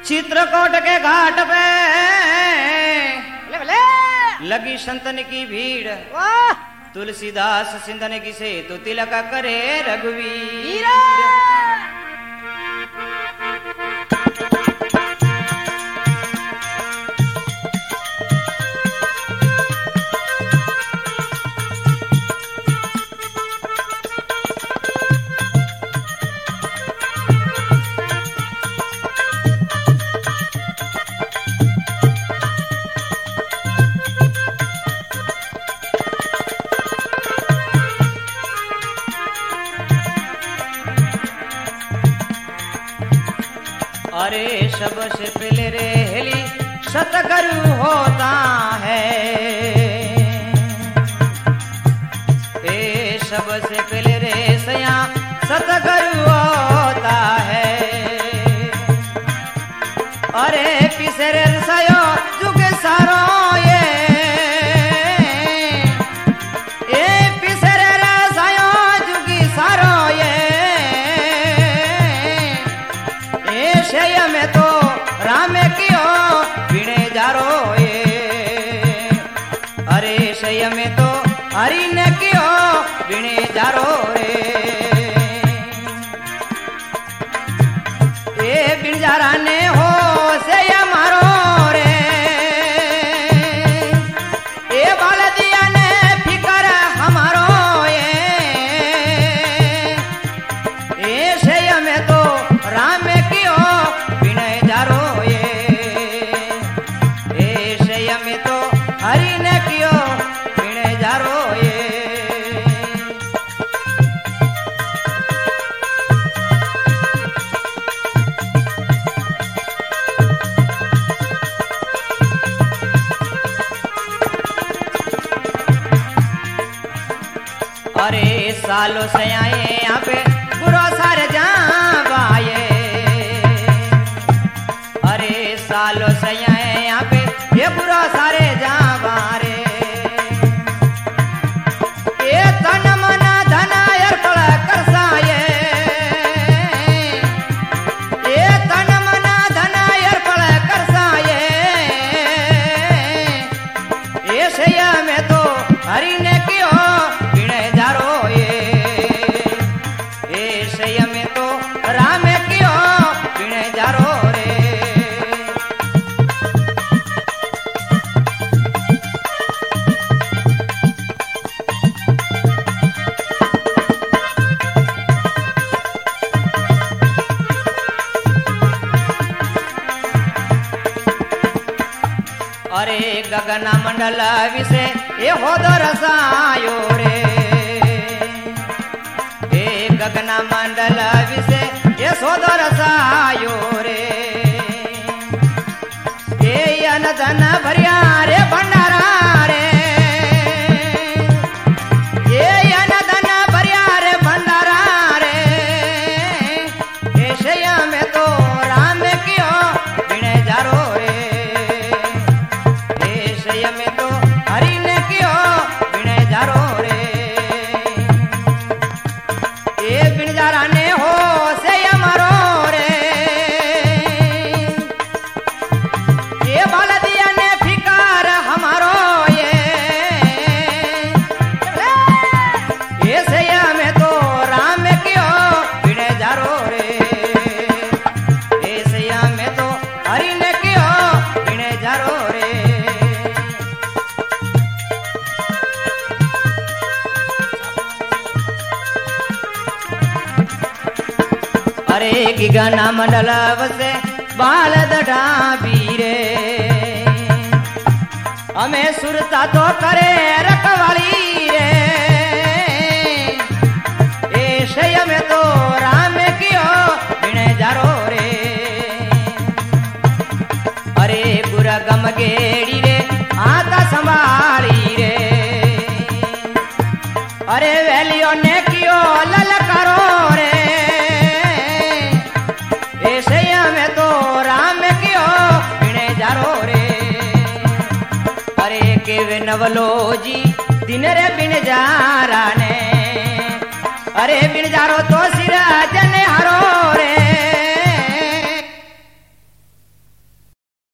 चित्रकूट के घाट पे लगी संतन की भीड़। तुलसीदास सिंधन की से तो तिलक करे रघुवीर। अरे सबसे पहले रेली सतगुरु होता है। ए सबसे पहले रे सया सतगुरु होता है। अरे पिसरे सयो जुग सारो ये पिसरे सयो जुगी सारो शय में तो राम कियो बिने जारो ये। अरे शय में तो हरि ने कियो बिने जारो रे। ये बिन जारा ने हो से मारो रे। ये बाल दिया ने फिकर हमारो ये शय में तो राम हरि ने कियो बिने जारो ये। अरे सालों से आए यहाँ पे बुरा सारे जाए। अरे सालों से आए यहाँ पे ये बुरा सारे जावारे। ये तन मन धन अर्पण करसाये। ये तन मन धन अर्पण करसाये। ये शया में तो हरि ने कियो बिने जारो ये शया में तो राम कियो बिने जारो रे। अरे गगन मंडल विषे ये होद रसायो रे। ए गगन मंडल विषे ये सोद रसायो रे। ये अन धन भरिया रे भंडारा रे। ये अन धन भरिया रे भंडारा रे। ये शया में तो राम कियो बिने जारो रे। में तो हरि ने कियो बिने जारो रे। ये बिन जारा ने हो से मारो रे। ये बाल दिया ने फिकार हमारो ये सया में तो राम कियो बिने जारो रे। ये सया में तो हरि ने कियो बिने जारो रे। अरे गिगना मंडल वसे बाल दढ़ाबीरे। हमें सुरता तो करे रखवाली रे। ए शय में तो राम कियो बिने जारो रे। अरे बुरा गम गेड़ी रे आता संभाली रे। अरे वेलियो ने कियो ललकारो रे। में तो राम कियो बिने जारो रे। अरे के नवलो जी दिन रे बिन जारा ने। अरे बिन जारो तो सिरा जन